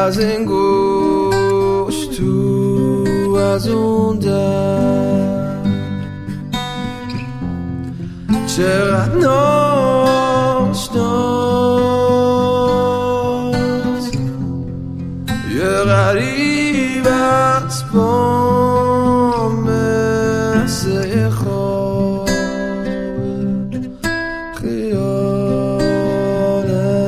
از این گوش تو از اون در چقدر ناشناس یه غریب از با مثل خواب خیاله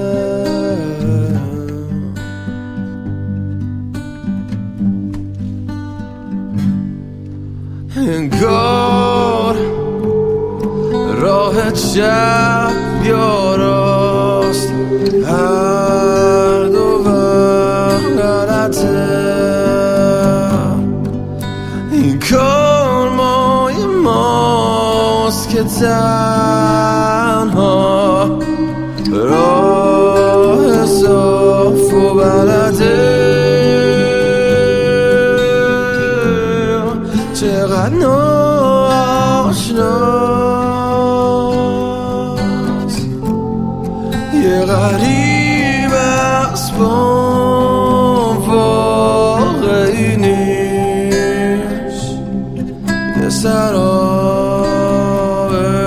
انگار راه چپ یا راست هر دو غلطه این کار مای ماست که تنها راه صاف و بلده چقدر ناشناس یه غریب از بام واقعی نیست یه سرابه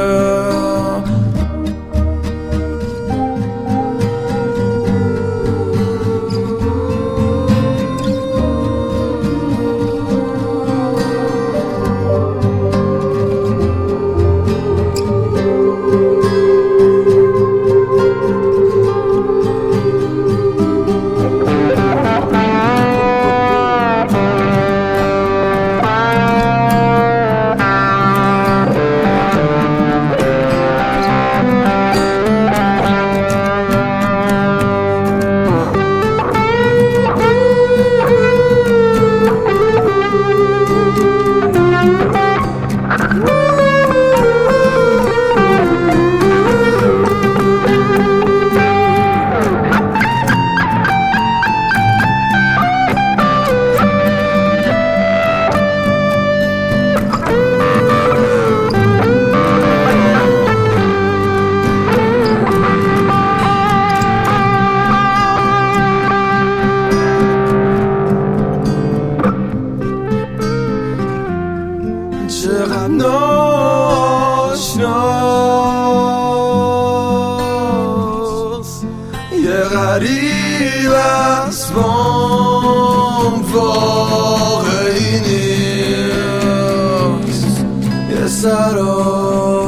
چقدر ناشناس یه غریب از بام واقعی نیست یه سراب